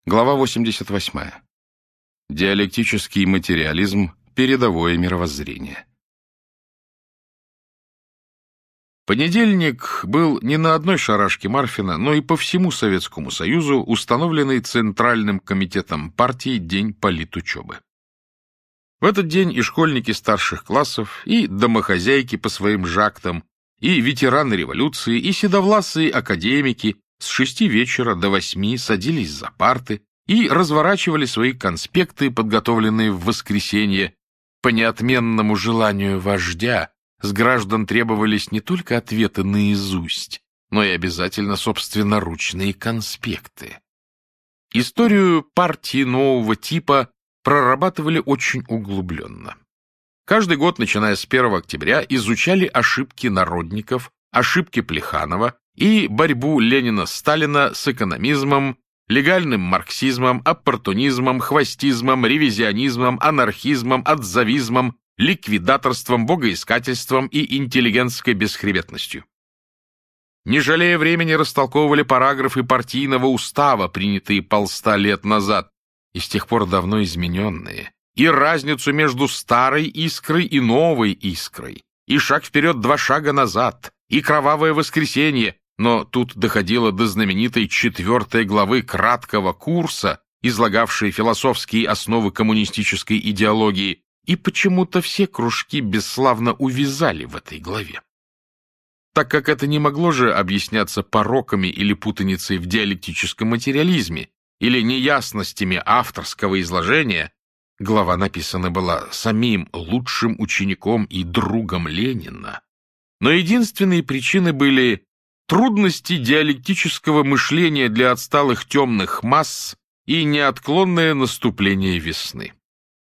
Глава 88. Диалектический материализм. Передовое мировоззрение. Понедельник был не на одной шарашке Марфина, но и по всему Советскому Союзу установленный Центральным комитетом партии день политучебы. В этот день и школьники старших классов, и домохозяйки по своим жактам, и ветераны революции, и седовласые академики с 6 вечера до 8 садились за парты и разворачивали свои конспекты, подготовленные в воскресенье. По неотменному желанию вождя с граждан требовались не только ответы наизусть, но и обязательно собственноручные конспекты. Историю партии нового типа прорабатывали очень углубленно. Каждый год, начиная с 1 октября, изучали ошибки народников, ошибки Плеханова и борьбу Ленина-Сталина с экономизмом, легальным марксизмом, оппортунизмом, хвостизмом, ревизионизмом, анархизмом, отзавизмом, ликвидаторством, богоискательством и интеллигентской бесхребетностью. Не жалея времени, растолковывали параграфы партийного устава, принятые 100 лет назад, и с тех пор давно измененные, и разницу между старой искрой и новой искрой, и шаг вперед 2 шага назад, и кровавое воскресенье, но тут доходило до знаменитой 4 главы краткого курса, излагавшей философские основы коммунистической идеологии, и почему-то все кружки бесславно увязали в этой главе. Так как это не могло же объясняться пороками или путаницей в диалектическом материализме, или неясностями авторского изложения, глава написана была самим лучшим учеником и другом Ленина, но единственные причины были трудности диалектического мышления для отсталых темных масс и неотклонное наступление весны.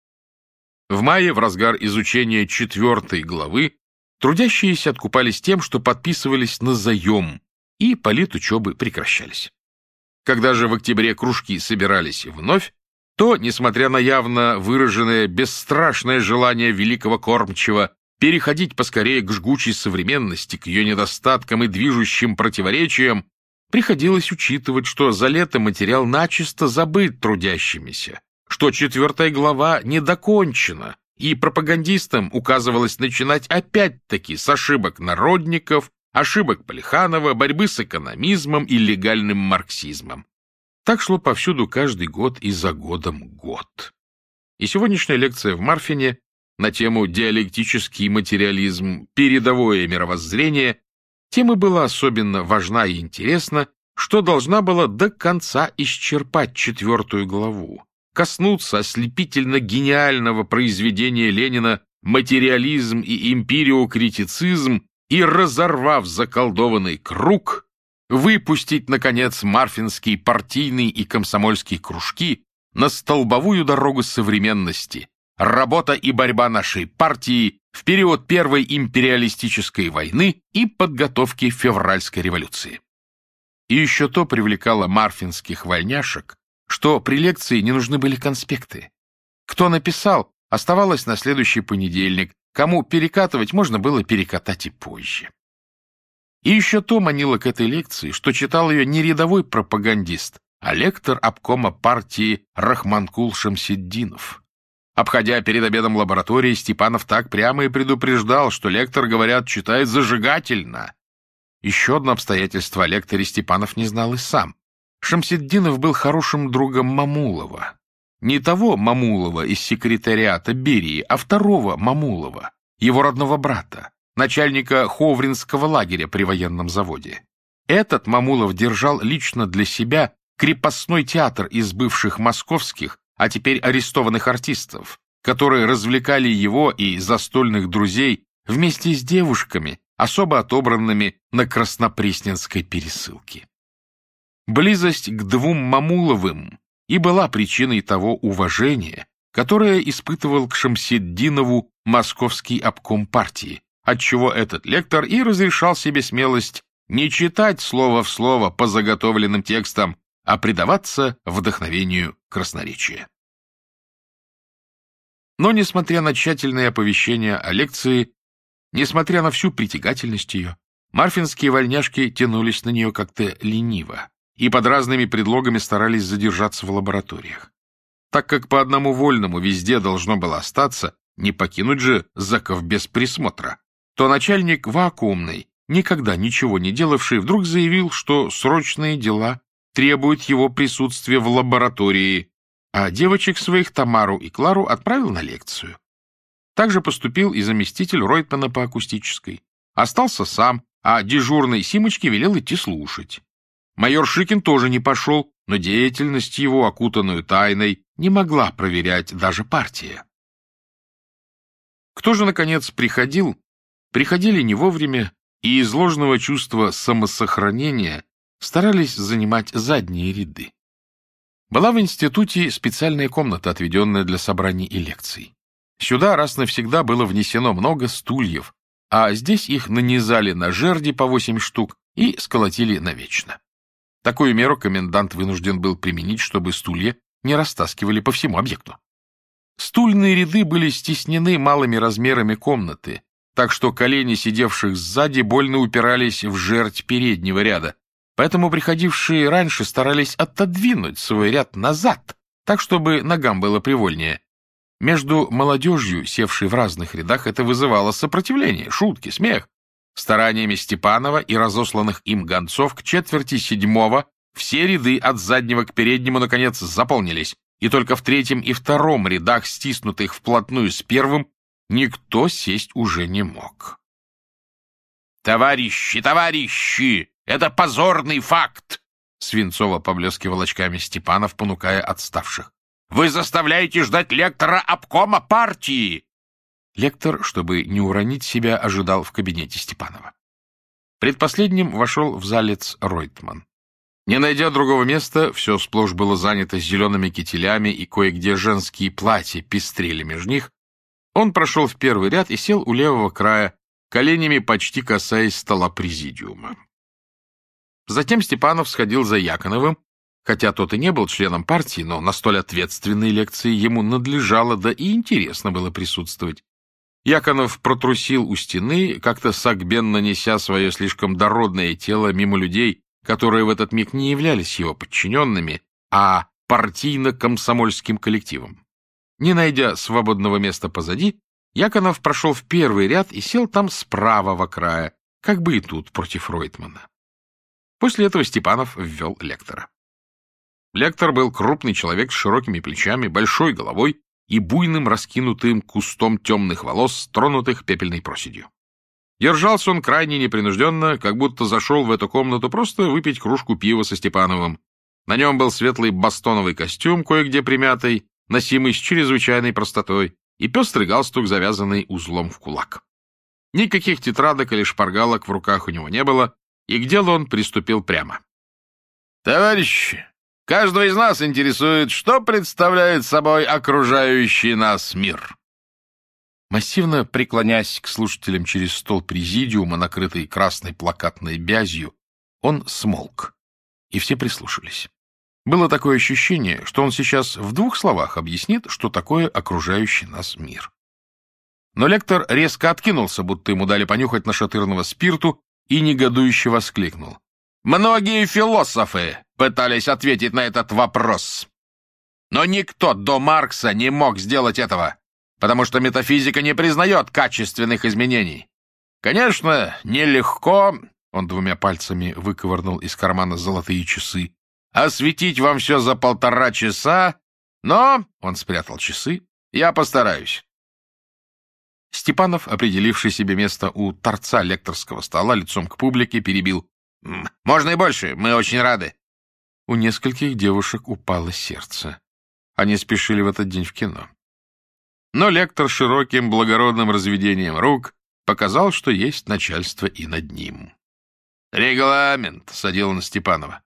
В мае, в разгар изучения 4 главы, трудящиеся откупались тем, что подписывались на заем, и политучебы прекращались. Когда же в октябре кружки собирались вновь, то, несмотря на явно выраженное бесстрашное желание великого кормчего переходить поскорее к жгучей современности, к ее недостаткам и движущим противоречиям, приходилось учитывать, что за лето материал начисто забыт трудящимися, что 4 глава не докончена, и пропагандистам указывалось начинать опять-таки с ошибок народников, ошибок Плеханова, борьбы с экономизмом и легальным марксизмом. Так шло повсюду каждый год и за годом год. И сегодняшняя лекция в Марфине на тему «Диалектический материализм. Передовое мировоззрение» тема была особенно важна и интересна, что должна была до конца исчерпать 4 главу, коснуться ослепительно гениального произведения Ленина «Материализм и империокритицизм» и, разорвав заколдованный круг, выпустить, наконец, марфинские партийные и комсомольские кружки на столбовую дорогу современности, работа и борьба нашей партии в период Первой империалистической войны и подготовки февральской революции. И еще то привлекало марфинских вольняшек, что при лекции не нужны были конспекты. Кто написал, оставалось на следующий понедельник, кому перекатывать можно было перекатать и позже. И еще то манило к этой лекции, что читал ее не рядовой пропагандист, а лектор обкома партии Рахманкул Шамсетдинов. Обходя перед обедом лаборатории, Степанов так прямо и предупреждал, что лектор, говорят, читает зажигательно. Еще одно обстоятельство о лекторе Степанов не знал и сам. Шамсетдинов был хорошим другом Мамулова. Не того Мамулова из секретариата Берии, а второго Мамулова, его родного брата, начальника Ховринского лагеря при военном заводе. Этот Мамулов держал лично для себя крепостной театр из бывших московских, а теперь арестованных артистов, которые развлекали его и застольных друзей вместе с девушками, особо отобранными на Краснопресненской пересылке. Близость к 2 Мамуловым и была причиной того уважения, которое испытывал к Шамсетдинову московский обком партии, отчего этот лектор и разрешал себе смелость не читать слово в слово по заготовленным текстам, а предаваться вдохновению красноречия. Но, несмотря на тщательное оповещение о лекции, несмотря на всю притягательность ее, марфинские вольняшки тянулись на нее как-то лениво и под разными предлогами старались задержаться в лабораториях. Так как по одному вольному везде должно было остаться, не покинуть же зэков без присмотра, то начальник вакуумной, никогда ничего не делавший, вдруг заявил, что срочные дела требуют его присутствия в лаборатории, а девочек своих Тамару и Клару отправил на лекцию. Также поступил и заместитель Ройтмана по акустической. Остался сам, а дежурной Симочке велел идти слушать. Майор Шикин тоже не пошел, но деятельность его, окутанную тайной, не могла проверять даже партия. Кто же, наконец, приходил? Приходили не вовремя, и из ложного чувства самосохранения старались занимать задние ряды. Была в институте специальная комната, отведенная для собраний и лекций. Сюда раз навсегда было внесено много стульев, а здесь их нанизали на жерди по 8 штук и сколотили навечно. Такую меру комендант вынужден был применить, чтобы стулья не растаскивали по всему объекту. Стульные ряды были стеснены малыми размерами комнаты, так что колени сидевших сзади больно упирались в жердь переднего ряда, поэтому приходившие раньше старались отодвинуть свой ряд назад, так, чтобы ногам было привольнее. Между молодежью, севшей в разных рядах, это вызывало сопротивление, шутки, смех. Стараниями Степанова и разосланных им гонцов к 6:45 все ряды от заднего к переднему, наконец, заполнились, и только в 3-м и 2-м рядах, стиснутых вплотную с 1-м, никто сесть уже не мог. «Товарищи, товарищи! Это позорный факт!» свинцово поблескивал очками Степанов, понукая отставших. «Вы заставляете ждать лектора обкома партии!» Лектор, чтобы не уронить себя, ожидал в кабинете Степанова. Предпоследним вошел в залец Ройтман. Не найдя другого места, все сплошь было занято зелеными кителями, и кое-где женские платья пестрели между них. Он прошел в первый ряд и сел у левого края, коленями почти касаясь стола президиума. Затем Степанов сходил за Яконовым, хотя тот и не был членом партии, но на столь ответственной лекции ему надлежало, да и интересно было присутствовать. Яконов протрусил у стены, как-то согбенно неся свое слишком дородное тело мимо людей, которые в этот миг не являлись его подчиненными, а партийно-комсомольским коллективом. Не найдя свободного места позади, Яконов прошел в первый ряд и сел там с правого края, как бы и тут против Ройтмана. После этого Степанов ввел лектора. Лектор был крупный человек с широкими плечами, большой головой и буйным раскинутым кустом темных волос, тронутых пепельной проседью. Держался он крайне непринужденно, как будто зашел в эту комнату просто выпить кружку пива со Степановым. На нем был светлый бастоновый костюм, кое-где примятый, носимый с чрезвычайной простотой, и пестрый галстук, завязанный узлом в кулак. Никаких тетрадок или шпаргалок в руках у него не было, и к делу он приступил прямо. «Товарищи, каждого из нас интересует, что представляет собой окружающий нас мир». Массивно преклонясь к слушателям через стол президиума, накрытый красной плакатной бязью, он смолк, и все прислушались. Было такое ощущение, что он сейчас в 2 словах объяснит, что такое окружающий нас мир. Но лектор резко откинулся, будто ему дали понюхать нашатырного спирту, и негодующе воскликнул: «Многие философы пытались ответить на этот вопрос, но никто до Маркса не мог сделать этого, потому что метафизика не признает качественных изменений. Конечно, нелегко, он 2 пальцами выковырнул из кармана золотые часы, осветить вам все за 1,5 часа, но, он спрятал часы, я постараюсь». Степанов, определивший себе место у торца лекторского стола лицом к публике, перебил: «Можно и больше, мы очень рады». У нескольких девушек упало сердце. Они спешили в этот день в кино. Но лектор широким благородным разведением рук показал, что есть начальство и над ним. «Регламент», — садил он Степанова.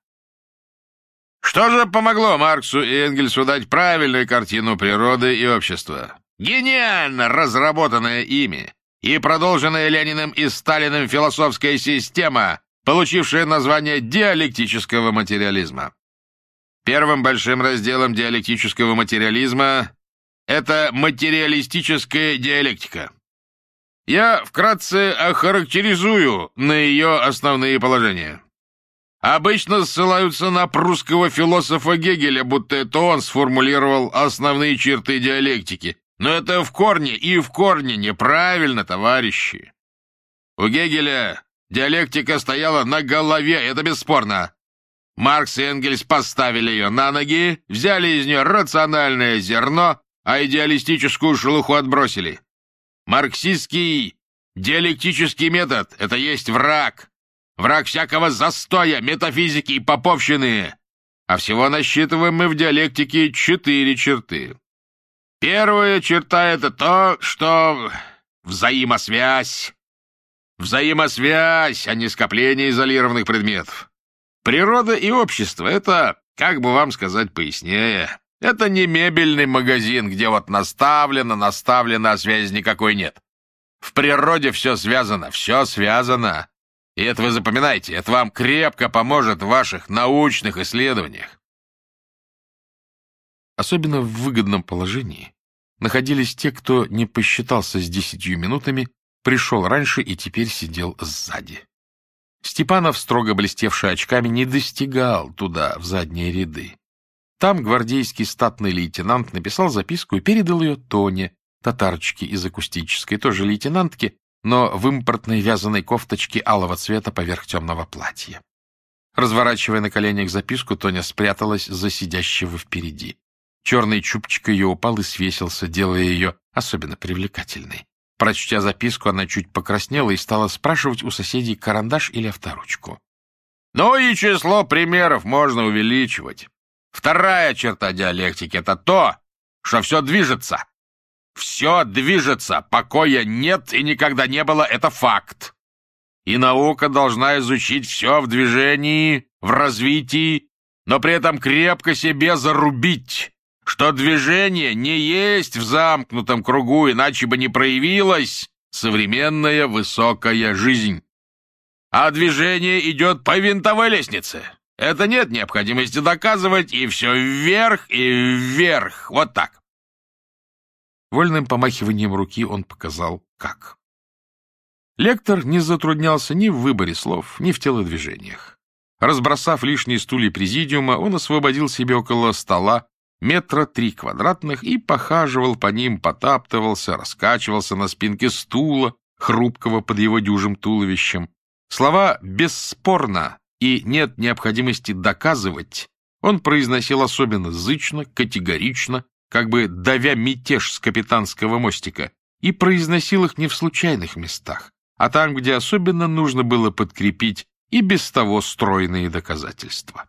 «Что же помогло Марксу и Энгельсу дать правильную картину природы и общества? Гениально разработанная ими и продолженная Лениным и Сталиным философская система, получившая название диалектического материализма. Первым большим разделом диалектического материализма это материалистическая диалектика. Я вкратце охарактеризую на ее основные положения. Обычно ссылаются на прусского философа Гегеля, будто это он сформулировал основные черты диалектики. Но это в корне неправильно, товарищи. У Гегеля диалектика стояла на голове, это бесспорно. Маркс и Энгельс поставили ее на ноги, взяли из нее рациональное зерно, а идеалистическую шелуху отбросили. Марксистский диалектический метод — это есть враг. Враг всякого застоя, метафизики и поповщины. А всего насчитываем мы в диалектике 4 черты. Первая черта — это то, что взаимосвязь. Взаимосвязь, а не скопление изолированных предметов. Природа и общество — это, как бы вам сказать пояснее, это не мебельный магазин, где вот наставлено, а связи никакой нет. В природе все связано, все связано. И это вы запоминайте, это вам крепко поможет в ваших научных исследованиях. Особенно в выгодном положении находились те, кто не посчитался с 10 минутами, пришел раньше и теперь сидел сзади. Степанов, строго блестевший очками, не достигал туда, в задние ряды. Там гвардейский статный лейтенант написал записку и передал ее Тоне, татарочке из акустической, тоже лейтенантке, но в импортной вязаной кофточке алого цвета поверх темного платья. Разворачивая на коленях записку, Тоня спряталась за сидящего впереди. Черный чубчик ее упал и свесился, делая ее особенно привлекательной. Прочтя записку, она чуть покраснела и стала спрашивать у соседей карандаш или авторучку. Ну и число примеров можно увеличивать. Вторая черта диалектики — это то, что все движется. Все движется, покоя нет и никогда не было, это факт. И наука должна изучить все в движении, в развитии, но при этом крепко себе зарубить, что движение не есть в замкнутом кругу, иначе бы не проявилась современная высокая жизнь. А движение идет по винтовой лестнице. Это нет необходимости доказывать, и все вверх и вверх, вот так. Вольным помахиванием руки он показал, как. Лектор не затруднялся ни в выборе слов, ни в телодвижениях. Разбросав лишние стулья президиума, он освободил себе около стола 3 квадратных метра и похаживал по ним, потаптывался, раскачивался на спинке стула, хрупкого под его дюжим туловищем. Слова «бесспорно» и «нет необходимости доказывать» он произносил особенно зычно, категорично, как бы давя мятеж с капитанского мостика, и произносил их не в случайных местах, а там, где особенно нужно было подкрепить и без того стройные доказательства.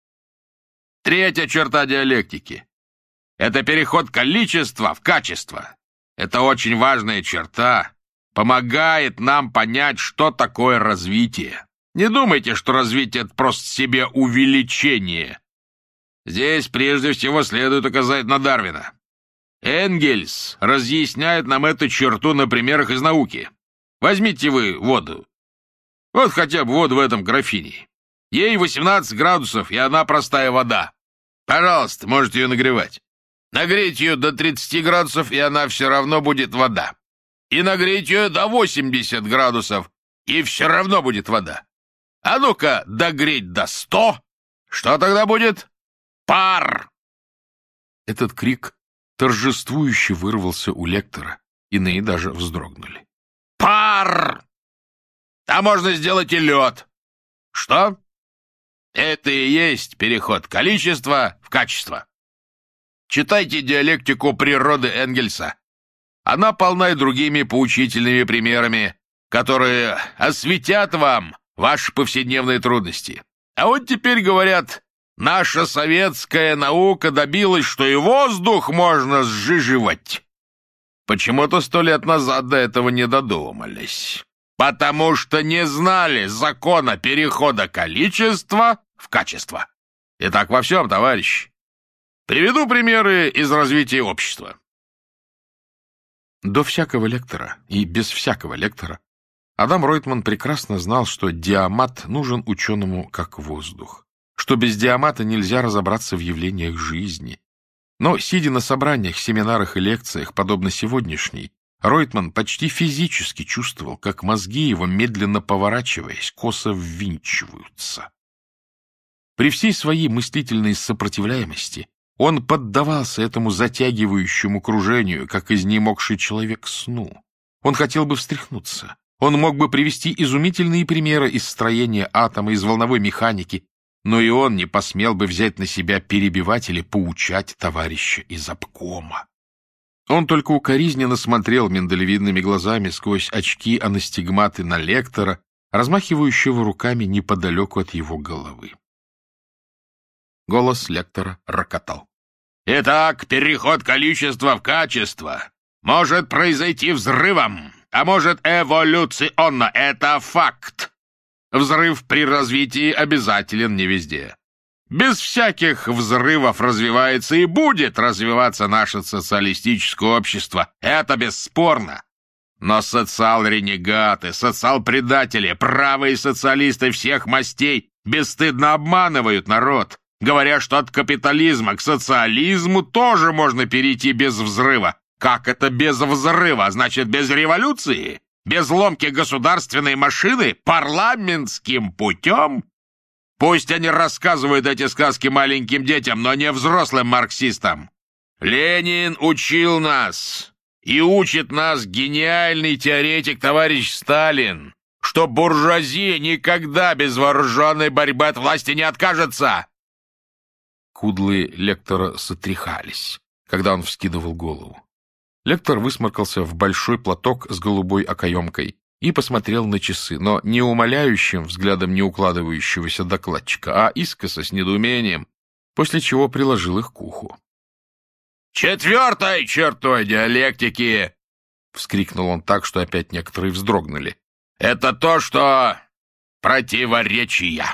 Третья черта диалектики — это переход количества в качество. Это очень важная черта, помогает нам понять, что такое развитие. Не думайте, что развитие — это просто себе увеличение. Здесь прежде всего следует указать на Дарвина. Энгельс разъясняет нам эту черту на примерах из науки. Возьмите вы воду. Вот хотя бы воду в этом графине. Ей 18 градусов, и она простая вода. Пожалуйста, можете ее нагревать. Нагрейте ее до 30 градусов, и она все равно будет вода. И нагрейте ее до 80 градусов, и все равно будет вода. А ну-ка, догреть до 100. Что тогда будет? Пар! Этот крик торжествующе вырвался у лектора. Иные даже вздрогнули. Пар! А можно сделать и лед. Что? Это и есть переход количества в качество. Читайте диалектику природы Энгельса. Она полна и другими поучительными примерами, которые осветят вам ваши повседневные трудности. А вот теперь говорят, наша советская наука добилась, что и воздух можно сжиживать. Почему-то 100 лет назад до этого не додумались. Потому что не знали закона перехода количества в качество. И так во всем, товарищи. Приведу примеры из развития общества. До всякого лектора и без всякого лектора Адам Ройтман прекрасно знал, что диамат нужен ученому как воздух, что без диамата нельзя разобраться в явлениях жизни. Но, сидя на собраниях, семинарах и лекциях, подобно сегодняшней, Ройтман почти физически чувствовал, как мозги его, медленно поворачиваясь, косо ввинчиваются. При всей своей мыслительной сопротивляемости он поддавался этому затягивающему кружению, как изнемогший человек сну. Он хотел бы встряхнуться. Он мог бы привести изумительные примеры из строения атома, из волновой механики, но и он не посмел бы взять на себя перебивать или поучать товарища из обкома. Он только укоризненно смотрел миндалевидными глазами сквозь очки анастигматы на лектора, размахивающего руками неподалеку от его головы. Голос лектора рокотал. «Итак, переход количества в качество может произойти взрывом, а может эволюционно. Это факт. Взрыв при развитии обязателен не везде. Без всяких взрывов развивается и будет развиваться наше социалистическое общество. Это бесспорно. Но социал-ренегаты, социал-предатели, правые социалисты всех мастей бесстыдно обманывают народ, говоря, что от капитализма к социализму тоже можно перейти без взрыва. Как это без взрыва? Значит, без революции? Без ломки государственной машины? Парламентским путем? Пусть они рассказывают эти сказки маленьким детям, но не взрослым марксистам. Ленин учил нас, и учит нас гениальный теоретик товарищ Сталин, что буржуазия никогда без вооруженной борьбы от власти не откажется. Кудлы лектора сотряхались, когда он вскидывал голову. Лектор высморкался в большой платок с голубой окоемкой и посмотрел на часы, но не умоляющим взглядом не укладывающегося докладчика, а искоса с недоумением, после чего приложил их к уху. «Четвертой чертой диалектики!» — вскрикнул он так, что опять некоторые вздрогнули. «Это то, что противоречия,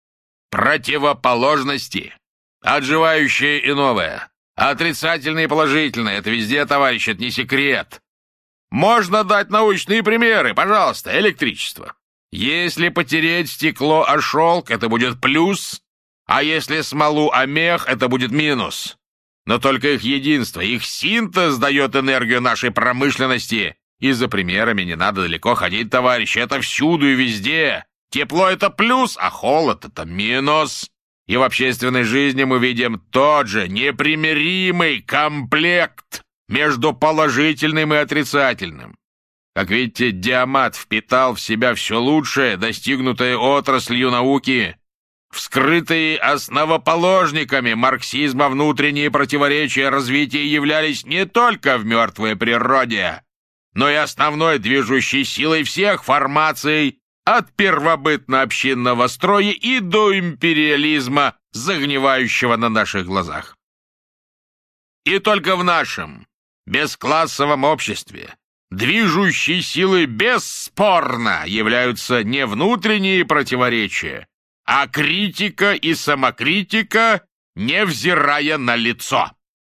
противоположности, отживающее и новое, отрицательное и положительное. Это везде, товарищ, это не секрет. Можно дать научные примеры, пожалуйста, электричество. Если потереть стекло о шелк, это будет плюс, а если смолу о мех, это будет минус. Но только их единство, их синтез дает энергию нашей промышленности. И за примерами не надо далеко ходить, товарищи, это всюду и везде. Тепло — это плюс, а холод — это минус. И в общественной жизни мы видим тот же непримиримый комплект между положительным и отрицательным. Как видите, Диамат впитал в себя все лучшее, достигнутое отраслью науки. Вскрытые основоположниками марксизма внутренние противоречия развития являлись не только в мертвой природе, но и основной движущей силой всех формаций от первобытно-общинного строя и до империализма, загнивающего на наших глазах. И только в нашем бесклассовом обществе движущей силой бесспорно являются не внутренние противоречия, а критика и самокритика, невзирая на лицо.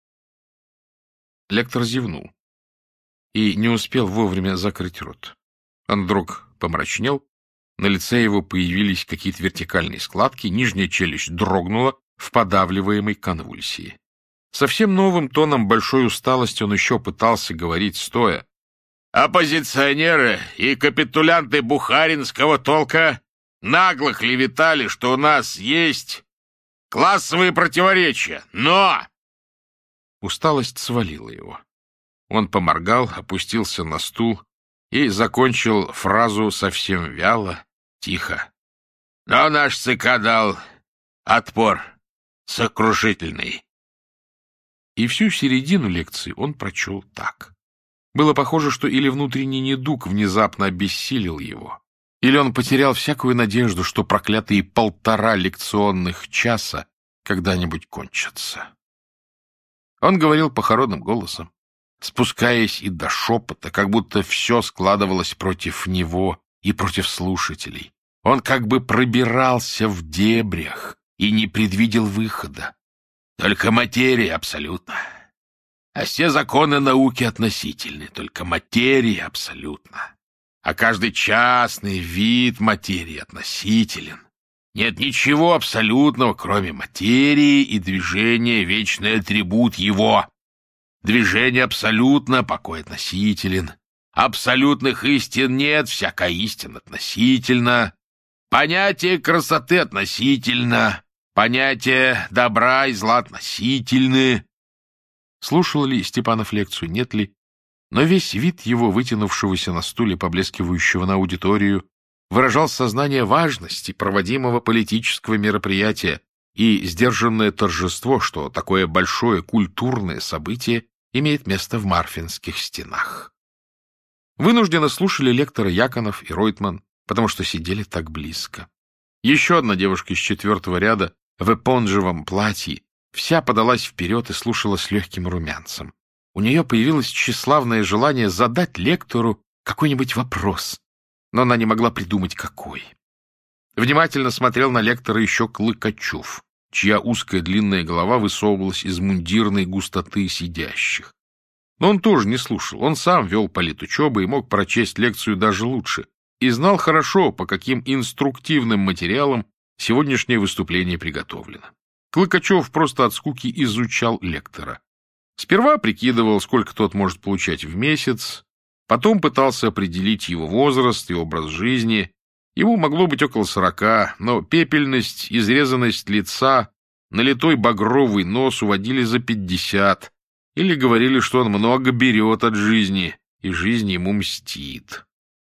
Лектор зевнул и не успел вовремя закрыть рот. Он вдруг помрачнел, на лице его появились какие-то вертикальные складки, нижняя челюсть дрогнула в подавливаемой конвульсии. Совсем новым тоном большой усталости он еще пытался говорить стоя. Оппозиционеры и капитулянты бухаринского толка нагло клеветали, что у нас есть классовые противоречия, но... Усталость свалила его. Он поморгал, опустился на стул и закончил фразу совсем вяло, тихо. Но наш ЦК дал отпор сокрушительный. И всю середину лекции он прочел так. Было похоже, что или внутренний недуг внезапно обессилил его, или он потерял всякую надежду, что проклятые 1,5 лекционных часа когда-нибудь кончатся. Он говорил похоронным голосом, спускаясь и до шепота, как будто все складывалось против него и против слушателей. Он как бы пробирался в дебрях и не предвидел выхода. Только материя абсолютно. А все законы науки относительны, только материя абсолютно. А каждый частный вид материи относителен. Нет ничего абсолютного, кроме материи, и движение — вечный атрибут его. Движение абсолютно, покой относителен. Абсолютных истин нет, всякая истина относительна. Понятие красоты относительно. Понятия добра и зла относительны. Слушал ли Степанов лекцию, нет ли, но весь вид его, вытянувшегося на стуле, поблескивающего на аудиторию, выражал сознание важности проводимого политического мероприятия и сдержанное торжество, что такое большое культурное событие имеет место в Марфинских стенах. Вынужденно слушали лектора Яконов и Ройтман, потому что сидели так близко. Еще одна девушка из 4-го ряда в эпонжевом платье вся подалась вперед и слушала с легким румянцем. У нее появилось тщеславное желание задать лектору какой-нибудь вопрос, но она не могла придумать, какой. Внимательно смотрел на лектора еще Клыкачев, чья узкая длинная голова высовывалась из мундирной густоты сидящих. Но он тоже не слушал, он сам вел политучебы и мог прочесть лекцию даже лучше, и знал хорошо, по каким инструктивным материалам сегодняшнее выступление приготовлено. Клыкачев просто от скуки изучал лектора. Сперва прикидывал, сколько тот может получать в месяц, потом пытался определить его возраст и образ жизни. Ему могло быть около 40, но пепельность, изрезанность лица, налитой багровый нос уводили за 50, или говорили, что он много берет от жизни, и жизнь ему мстит.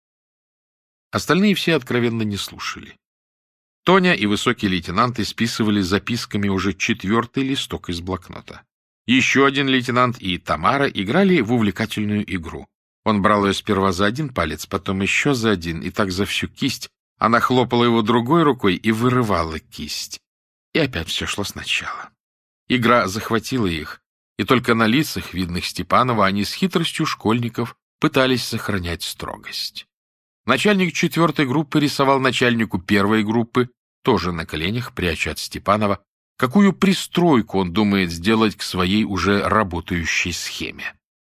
Остальные все откровенно не слушали. Тоня и высокий лейтенант исписывали записками уже 4-й листок из блокнота. Еще один лейтенант и Тамара играли в увлекательную игру. Он брал ее сперва за один палец, потом еще за один, и так за всю кисть. Она хлопала его другой рукой и вырывала кисть. И опять все шло сначала. Игра захватила их, и только на лицах, видных Степанова, они с хитростью школьников пытались сохранять строгость. Начальник 4-й группы рисовал начальнику 1-й группы, тоже на коленях, пряча от Степанова, какую пристройку он думает сделать к своей уже работающей схеме.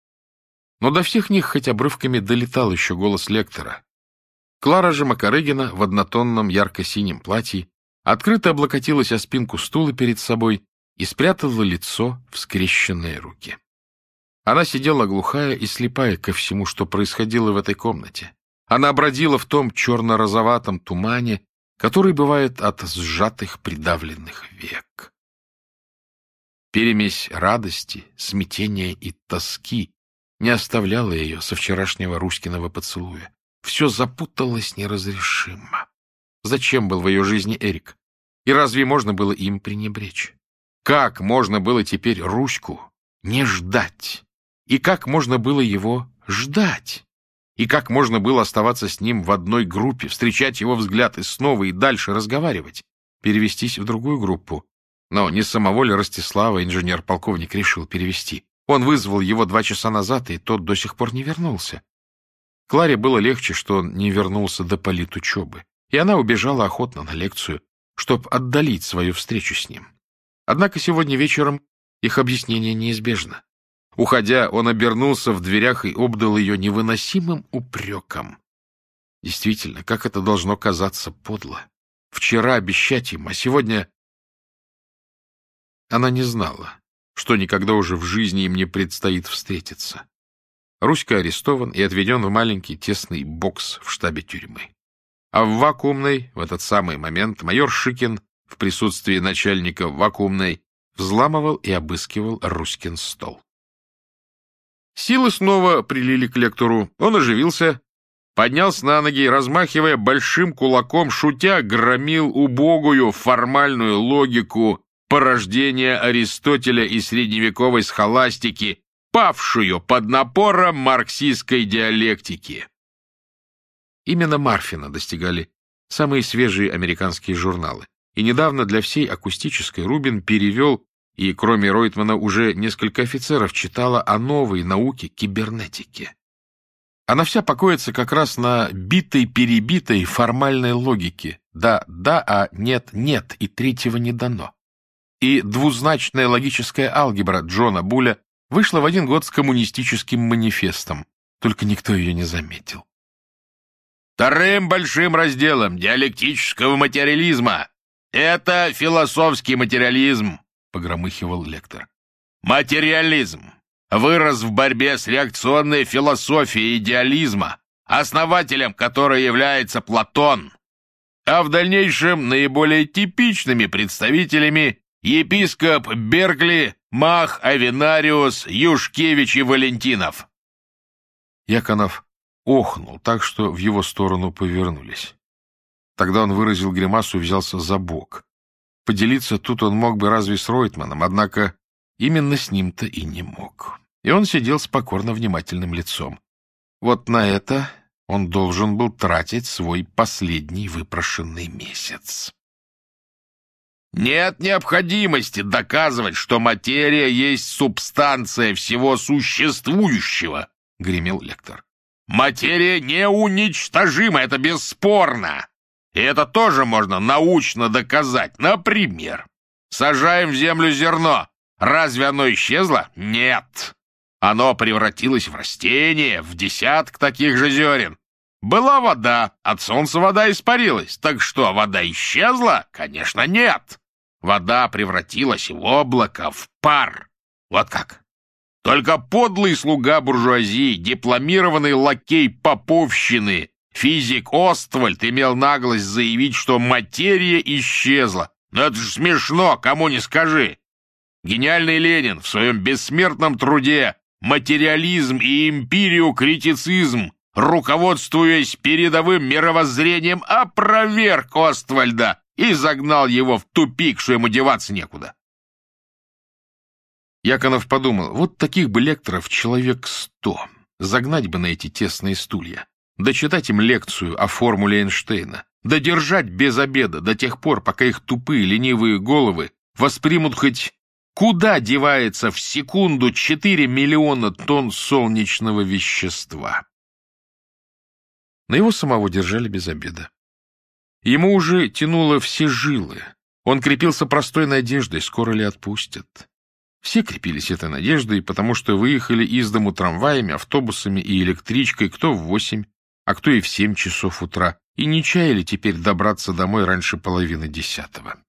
Но до всех них хоть обрывками долетал еще голос лектора. Клара же Макарыгина в однотонном ярко-синем платье открыто облокотилась о спинку стула перед собой и спрятала лицо в скрещенные руки. Она сидела глухая и слепая ко всему, что происходило в этой комнате. Она бродила в том черно-розоватом тумане, который бывает от сжатых придавленных век. Перемесь радости, смятения и тоски не оставляла ее со вчерашнего Руськиного поцелуя. Все запуталось неразрешимо. Зачем был в ее жизни Эрик? И разве можно было им пренебречь? Как можно было теперь Руську не ждать? И как можно было его ждать? И как можно было оставаться с ним в одной группе, встречать его взгляд и снова и дальше разговаривать, перевестись в другую группу? Но не самого ли Ростислава инженер-полковник решил перевести? Он вызвал его 2 часа назад, и тот до сих пор не вернулся. Кларе было легче, что он не вернулся до политучебы, и она убежала охотно на лекцию, чтобы отдалить свою встречу с ним. Однако сегодня вечером их объяснение неизбежно. Уходя, он обернулся в дверях и обдал ее невыносимым упреком. Действительно, как это должно казаться подло. Вчера обещать им, а сегодня... Она не знала, что никогда уже в жизни им не предстоит встретиться. Руська арестован и отведен в маленький тесный бокс в штабе тюрьмы. А в вакуумной, в этот самый момент, майор Шикин в присутствии начальника вакуумной взламывал и обыскивал Руськин стол. Силы снова прилили к лектору. Он оживился, поднялся на ноги и, размахивая большим кулаком, шутя, громил убогую формальную логику порождения Аристотеля и средневековой схоластики, павшую под напором марксистской диалектики. Именно Марфина достигали самые свежие американские журналы, и недавно для всей акустической Рубин перевел, и кроме Ройтмана уже несколько офицеров читала о новой науке кибернетики. Она вся покоится как раз на битой-перебитой формальной логике «да-да», а «нет-нет», и третьего не дано. И двузначная логическая алгебра Джона Буля вышла в один год с коммунистическим манифестом, только никто ее не заметил. Вторым большим разделом диалектического материализма это философский материализм, погромыхивал лектор. Материализм вырос в борьбе с реакционной философией идеализма, основателем которой является Платон. а в дальнейшем наиболее типичными представителями епископ Беркли, Мах, Авенариус, Юшкевич и Валентинов. Яконов охнул так, что в его сторону повернулись. Тогда он выразил гримасу и взялся за бок. Поделиться тут он мог бы разве с Ройтманом, однако именно с ним-то и не мог. И он сидел с покорно внимательным лицом. Вот на это он должен был тратить свой последний выпрошенный месяц. «Нет необходимости доказывать, что материя есть субстанция всего существующего», — гремел лектор. «Материя неуничтожима, это бесспорно. И это тоже можно научно доказать. Например, сажаем в землю зерно. Разве оно исчезло? Нет. Оно превратилось в растение, в десяток таких же зерен. Была вода, от солнца вода испарилась. Так что, вода исчезла? Конечно, нет. Вода превратилась в облако, в пар. Вот как. Только подлый слуга буржуазии, дипломированный лакей поповщины, физик Оствальд имел наглость заявить, что материя исчезла. Но это же смешно, кому не скажи. Гениальный Ленин в своем бессмертном труде «Материализм и эмпириокритицизм», руководствуясь передовым мировоззрением, опроверг Оствальда и загнал его в тупик, что ему деваться некуда. Яконов подумал, вот таких бы лекторов человек 100, загнать бы на эти тесные стулья, дочитать им лекцию о формуле Эйнштейна, додержать без обеда до тех пор, пока их тупые ленивые головы воспримут хоть куда девается в секунду 4 миллиона тонн солнечного вещества. Но его самого держали без обеда. Ему уже тянуло все жилы. Он крепился простой надеждой, скоро ли отпустят. Все крепились этой надеждой, потому что выехали из дому трамваями, автобусами и электричкой, кто в 8, а кто и в 7 часов утра, и не чаяли теперь добраться домой раньше 9:30.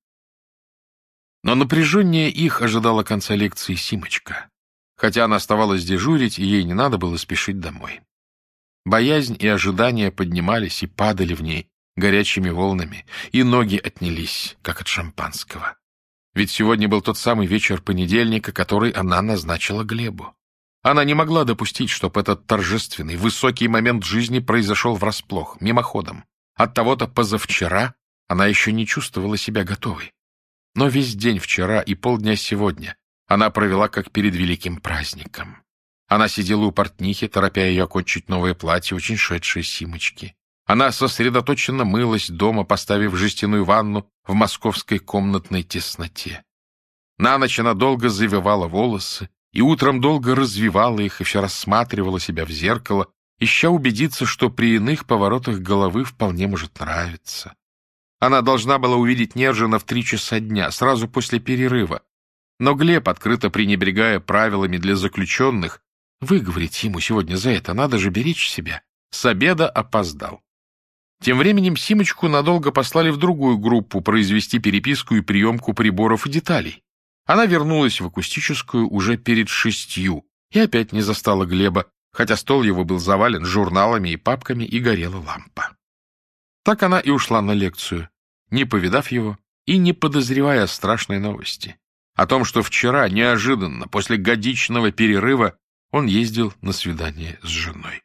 Но напряжение их ожидало конца лекции Симочка. Хотя она оставалась дежурить, и ей не надо было спешить домой. Боязнь и ожидания поднимались и падали в ней горячими волнами, и ноги отнялись, как от шампанского. Ведь сегодня был тот самый вечер понедельника, который она назначила Глебу. Она не могла допустить, чтобы этот торжественный, высокий момент жизни произошел врасплох, мимоходом. Оттого-то позавчера она еще не чувствовала себя готовой. Но весь день вчера и полдня сегодня она провела как перед великим праздником. Она сидела у портнихи, торопя ее окончить новое платье, очень шедшее Симочки. Она сосредоточенно мылась дома, поставив жестяную ванну в московской комнатной тесноте. На ночь она долго завивала волосы, и утром долго развивала их, и все рассматривала себя в зеркало, ища убедиться, что при иных поворотах головы вполне может нравиться. Она должна была увидеть Нержина в 3 часа дня, сразу после перерыва. Но Глеб, открыто пренебрегая правилами для заключенных, выговорить ему сегодня за это, надо же беречь себя, с обеда опоздал. Тем временем Симочку надолго послали в другую группу произвести переписку и приемку приборов и деталей. Она вернулась в акустическую уже перед 6 и опять не застала Глеба, хотя стол его был завален журналами и папками, и горела лампа. Так она и ушла на лекцию, не повидав его и не подозревая о страшной новости. О том, что вчера, неожиданно, после годичного перерыва, он ездил на свидание с женой.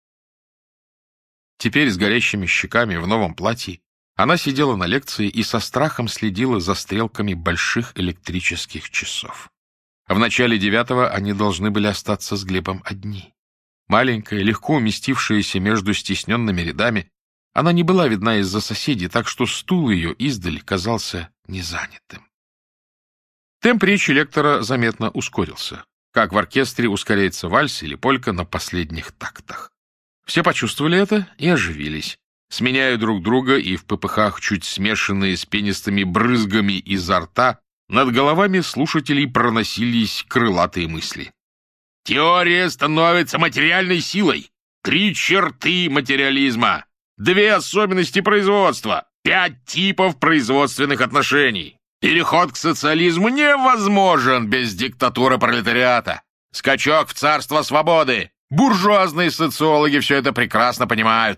Теперь с горящими щеками в новом платье она сидела на лекции и со страхом следила за стрелками больших электрических часов. В начале 9 они должны были остаться с Глебом одни. Маленькая, легко уместившаяся между стесненными рядами, она не была видна из-за соседей, так что стул ее издали казался незанятым. Темп речи лектора заметно ускорился, как в оркестре ускоряется вальс или полька на последних тактах. Все почувствовали это и оживились, сменяя друг друга и в попыхах, чуть смешанные с пенистыми брызгами изо рта, над головами слушателей проносились крылатые мысли. Теория становится материальной силой. 3 черты материализма. 2 особенности производства. 5 типов производственных отношений. Переход к социализму невозможен без диктатуры пролетариата. Скачок в царство свободы. Буржуазные социологи все это прекрасно понимают.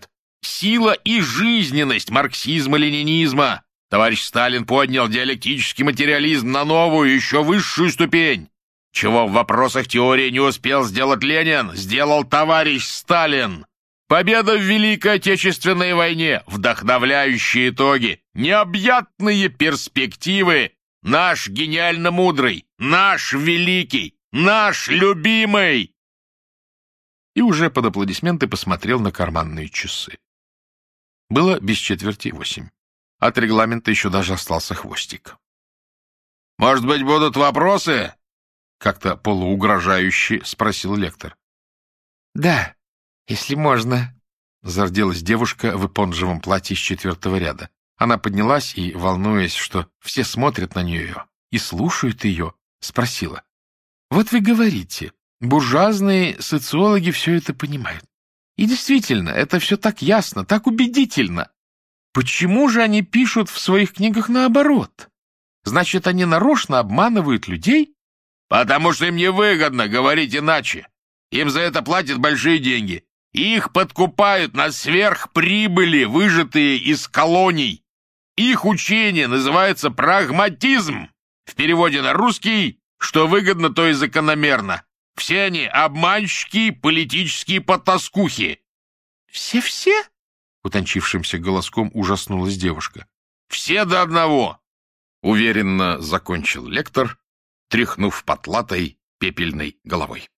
сила и жизненность марксизма-ленинизма. Товарищ Сталин поднял диалектический материализм на новую, еще высшую ступень. Чего в вопросах теории не успел сделать Ленин, сделал товарищ Сталин. Победа в Великой Отечественной войне, вдохновляющие итоги, необъятные перспективы. Наш гениально мудрый, наш великий, наш любимый. И уже под аплодисменты посмотрел на карманные часы. Было 7:45. От регламента еще даже остался хвостик. «Может быть, будут вопросы?» — как-то полуугрожающе спросил лектор. «Да, если можно», — зарделась девушка в иппонжевом платье с 4-го ряда. Она поднялась и, волнуясь, что все смотрят на нее и слушают ее, спросила. «Вот вы говорите, буржуазные социологи все это понимают. И действительно, это все так ясно, так убедительно. Почему же они пишут в своих книгах наоборот? Значит, они нарочно обманывают людей?» «Потому что им невыгодно говорить иначе. Им за это платят большие деньги. Их подкупают на сверхприбыли, выжатые из колоний. Их учение называется прагматизм. В переводе на русский, что выгодно, то и закономерно. Все они обманщики, политические потаскухи». «Все-все?» — утончившимся голоском ужаснулась девушка. «Все до одного», — уверенно закончил лектор, тряхнув потлатой пепельной головой.